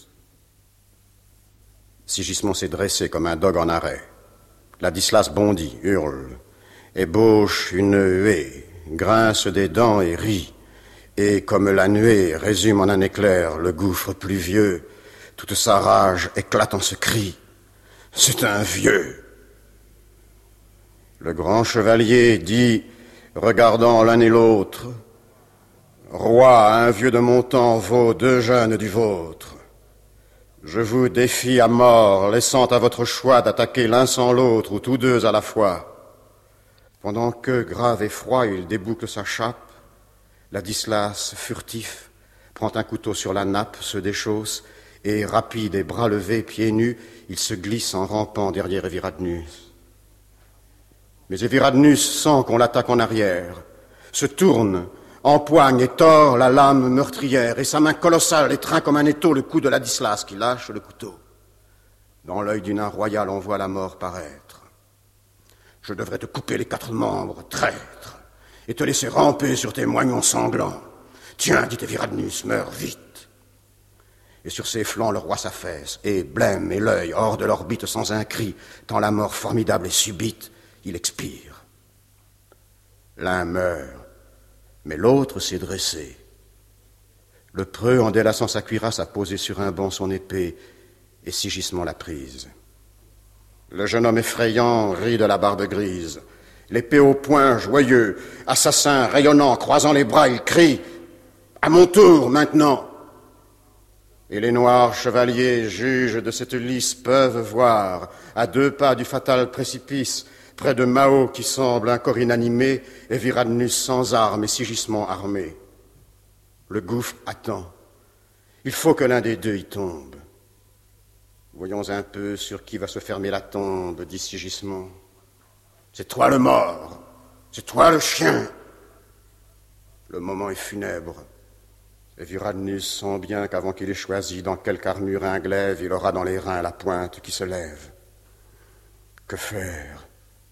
Sigismond s'est dressé comme un dogue en arrêt. Ladislas bondit, hurle, ébauche une huée, grince des dents et rit. Et comme la nuée résume en un éclair le gouffre pluvieux, toute sa rage éclate en ce cri. C'est un vieux. Le grand chevalier dit, regardant l'un et l'autre, « Roi, un vieux de mon temps vaut deux jeunes du vôtre. Je vous défie à mort, laissant à votre choix d'attaquer l'un sans l'autre ou tous deux à la fois. » Pendant que, grave et froid, il déboucle sa chape, Ladislas, furtif, prend un couteau sur la nappe, se déchausse, et, rapide et bras levés, pieds nus, il se glisse en rampant derrière Eviradnus. Mais Eviradnus sent qu'on l'attaque en arrière, se tourne, empoigne et tord la lame meurtrière, et sa main colossale étreint comme un étau le cou de Ladislas, qui lâche le couteau. Dans l'œil du nain royal, on voit la mort paraître. « Je devrais te couper les quatre membres, traître, et te laisser ramper sur tes moignons sanglants. Tiens, dit Eviradnus, meurs vite. » Et sur ses flancs, le roi s'affaisse, et, blême et l'œil hors de l'orbite sans un cri, tant la mort formidable et subite, il expire. L'un meurt, mais l'autre s'est dressé. Le preux, en délaçant sa cuirasse, a posé sur un banc son épée, et Sigismond l'a prise. Le jeune homme effrayant rit de la barbe grise. L'épée au poing, joyeux, assassin, rayonnant, croisant les bras, il crie « À mon tour, maintenant !» Et les noirs chevaliers, juges de cette lice, peuvent voir, à deux pas du fatal précipice, près de Mao qui semble encore inanimé, Eviradnus sans armes et Sigismond armé. Le gouffre attend. Il faut que l'un des deux y tombe. Voyons un peu sur qui va se fermer la tombe, dit Sigismond. C'est toi le mort, c'est toi le chien. Le moment est funèbre. Eviradnus sent bien qu'avant qu'il ait choisi dans quelque armure un glaive, il aura dans les reins la pointe qui se lève. Que faire?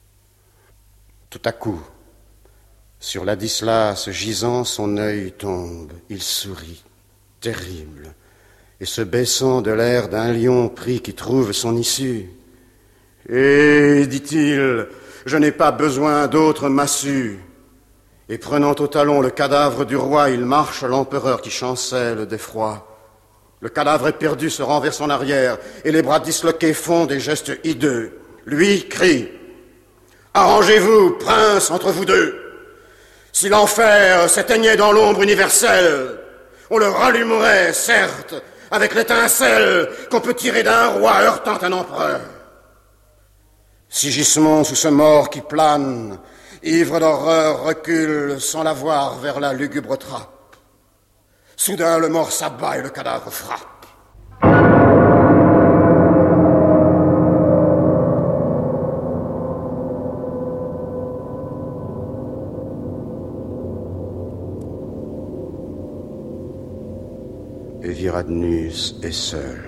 Tout à coup, sur Ladislas gisant, son œil tombe. Il sourit, terrible, et se baissant de l'air d'un lion pris qui trouve son issue. Et, dit-il, je n'ai pas besoin d'autre massue. Et prenant au talon le cadavre du roi, il marche l'empereur qui chancelle d'effroi. Le cadavre éperdu se renverse en arrière, et les bras disloqués font des gestes hideux. Lui crie « Arrangez-vous, prince, entre vous deux. Si l'enfer s'éteignait dans l'ombre universelle, on le rallumerait, certes, avec l'étincelle qu'on peut tirer d'un roi heurtant un empereur. Sigismond, sous ce mort qui plane, ivre d'horreur, recule sans la voir vers la lugubre trappe. Soudain, le mort s'abat et le cadavre frappe. Eviradnus est seul,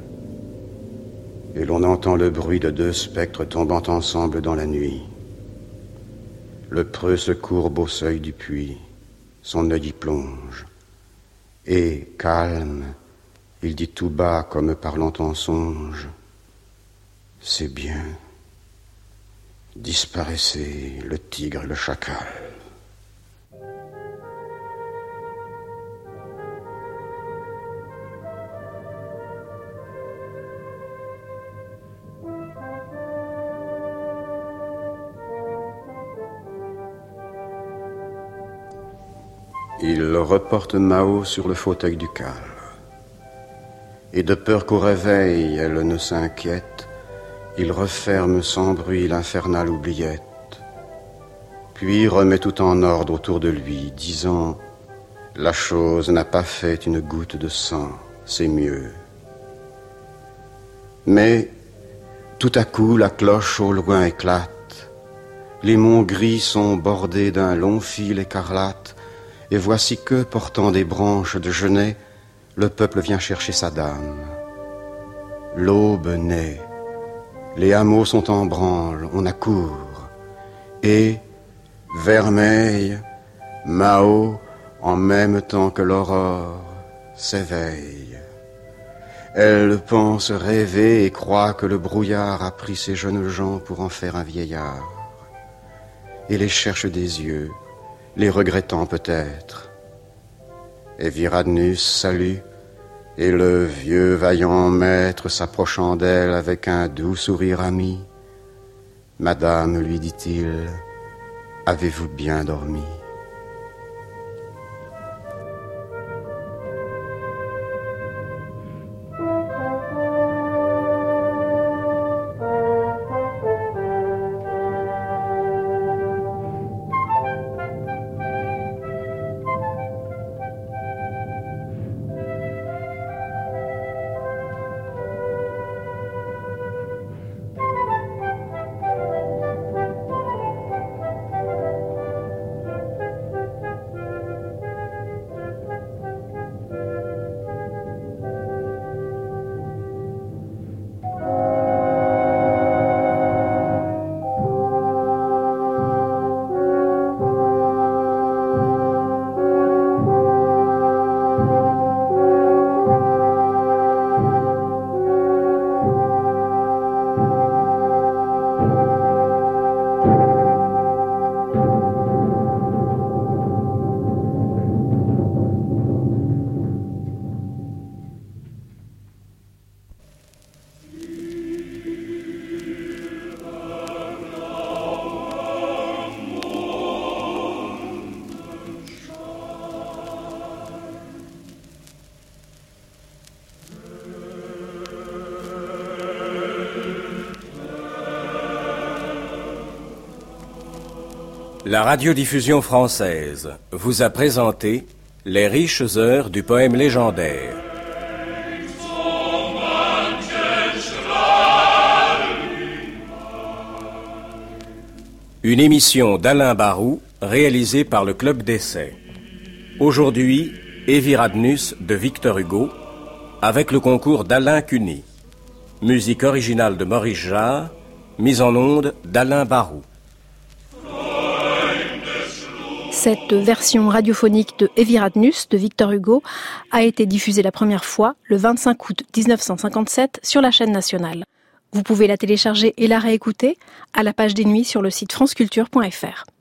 et l'on entend le bruit de deux spectres tombant ensemble dans la nuit. Le preux se courbe au seuil du puits, son œil y plonge, et, calme, il dit tout bas comme parlant en songe, « C'est bien, disparaissez le tigre et le chacal. » Il reporte Mao sur le fauteuil du calme. Et de peur qu'au réveil, elle ne s'inquiète, il referme sans bruit l'infernale oubliette, puis remet tout en ordre autour de lui, disant « La chose n'a pas fait une goutte de sang, c'est mieux. » Mais, tout à coup, la cloche au loin éclate, les monts gris sont bordés d'un long fil écarlate, et voici que, portant des branches de genêt, le peuple vient chercher sa dame. L'aube naît, les hameaux sont en branle, on accourt, et, vermeil, Mao, en même temps que l'aurore, s'éveille. Elle pense rêver et croit que le brouillard a pris ces jeunes gens pour en faire un vieillard, et les cherche des yeux, les regrettant peut-être. Eviradnus salue, et le vieux vaillant maître s'approchant d'elle avec un doux sourire ami. « Madame, lui dit-il, avez-vous bien dormi ?» La radiodiffusion française vous a présenté les riches heures du poème légendaire. Une émission d'Alain Barou réalisée par le Club d'essai. Aujourd'hui, Eviradnus de Victor Hugo avec le concours d'Alain Cuny. Musique originale de Maurice Jarre, mise en onde d'Alain Barou. Cette version radiophonique de Eviradnus de Victor Hugo a été diffusée la première fois le vingt-cinq août dix-neuf cent cinquante-sept sur la chaîne nationale. Vous pouvez la télécharger et la réécouter à la page des nuits sur le site franceculture point f r.